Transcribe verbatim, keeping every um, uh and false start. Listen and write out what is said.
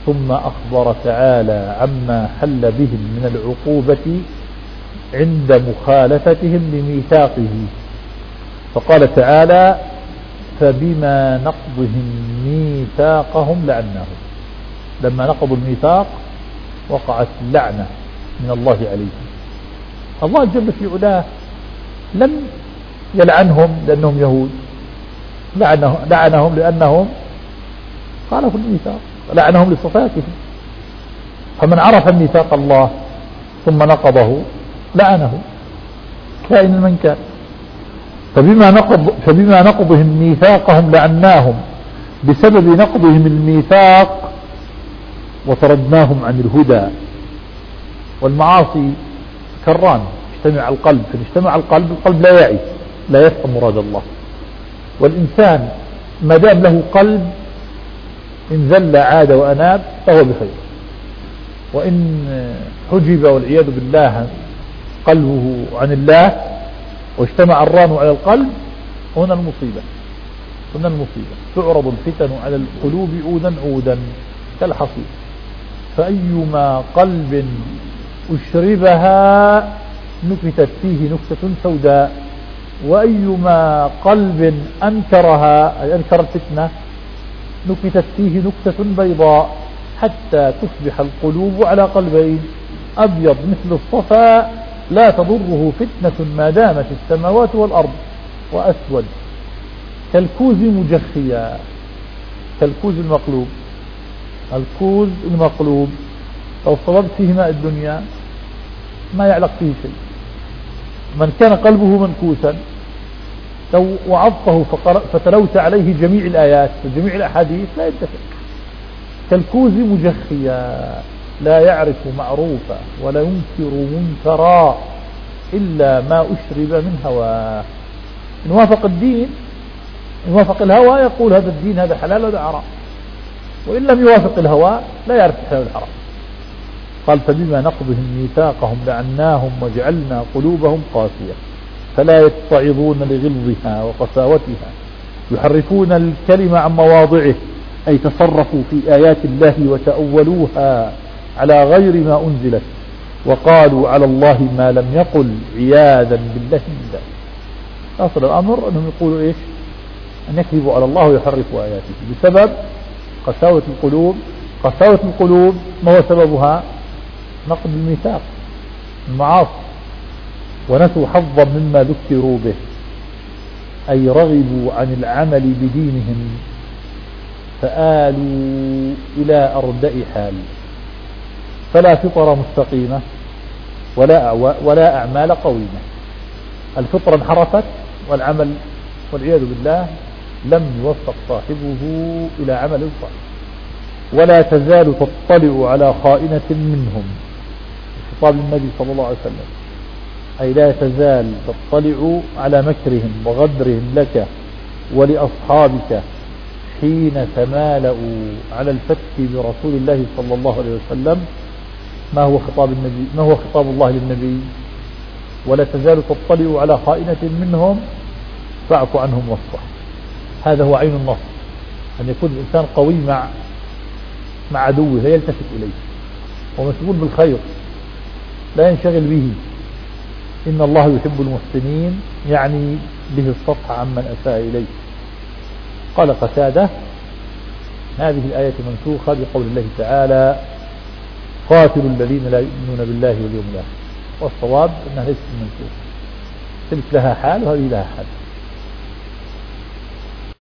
ثم أخبر تعالى عما حل بهم من العقوبة عند مخالفتهم لميثاقه، فقال تعالى: فبما نقضهم ميثاقهم لعناهم. لما نقضوا الميثاق وقعت لعنة من الله عليهم. الله جل في علاه لم يلعنهم لأنهم يهود، لعنهم, لعنهم لأنهم خالفوا الميثاق، لعنهم لصفاتهم. فمن عرف ميثاق الله ثم نقضه لعنه كائن من كان. فبما, نقض فبما نقضهم ميثاقهم لعناهم بسبب نقضهم الميثاق وطردناهم عن الهدى. والمعاصي كران اجتمع القلب، فاجتمع القلب القلب لا يعي لا يفهم مراد الله. والإنسان ما دام له قلب إن زل عاد وأناب فهو بخير، وإن حجب والعياذ بالله قلبه عن الله واجتمع الران على القلب هنا المصيبة. هنا المصيبة تعرض الفتن على القلوب عودا عودا كالحصير، فأيما قلب أشربها نكتت فيه نكتة سوداء، وأيما قلب أنكرها أي أنكر الفتنة نكتت فيه نكتة بيضاء، حتى تصبح القلوب على قلبين: أبيض مثل الصفا لا تضره فتنة ما دامت السماوات والأرض، وأسود كالكوز مجخيا، كالكوز المقلوب. الكوز المقلوب لو صببت فيه ماء الدنيا ما يعلق فيه شيء. من كان قلبه منكوسا لو وعظته فتلوت عليه جميع الآيات وجميع الأحاديث لا ينتفع. كالكوز مجخيا لا يعرف معروفا ولا ينكر منكرا إلا ما أشرب من هواه. إن وافق الدين إن وافق الهوى يقول هذا الدين هذا حلال وهذا حرام، وإن لم يوافق الهوى لا يعرف الحلال والحرام. قال: فبما نقضهم ميثاقهم لعناهم وجعلنا قلوبهم قاسية فلا يتعظون لغلظها وقساوتها، يحرفون الكلمة عن مواضعه أي تصرفوا في آيات الله وتأولوها على غير ما أنزلت، وقالوا على الله ما لم يقل عياذا بالله من ذلك. أصل الأمر أنهم يقولوا إيش؟ أن يكذبوا على الله ويحرفوا آياته بسبب قساوة القلوب. قساوة القلوب ما هو سببها؟ نقض الميثاق، المعاصي، ونسوا حظا مما ذكروا به، أي رغبوا عن العمل بدينهم فآلوا إلى أردأ حال، فلا فطرة مستقيمة ولا ولا أعمال قويمة. الفطرة انحرفت والعمل والعياذ بالله لم يوفق صاحبه إلى عمل صالح. ولا تزال تطلع على خائنة منهم، خطاب النبي صلى الله عليه وسلم، أي لا تزال تطلع على مكرهم وغدرهم لك ولأصحابك حين تمالؤوا على الفتك برسول الله صلى الله عليه وسلم. ما هو خطاب النبي ما هو خطاب الله للنبي؟ ولا تزال تطلع على خائنة منهم فاعف عنهم واصفح. هذا هو عين النصر، أن يكون الإنسان قوي مع مع عدوه لا يلتفت إليه، ومشغول بالخير لا ينشغل به. إن الله يحب المحسنين، يعني به الصفح عمن أساء إليه. قال قتادة: هذه الآية منسوخة بقول الله تعالى: قاتلوا الذين لا يؤمنون بالله واليوم الآخر. والصواب أنها ليست منسوخة، تلك لها حال وهذه لها حال.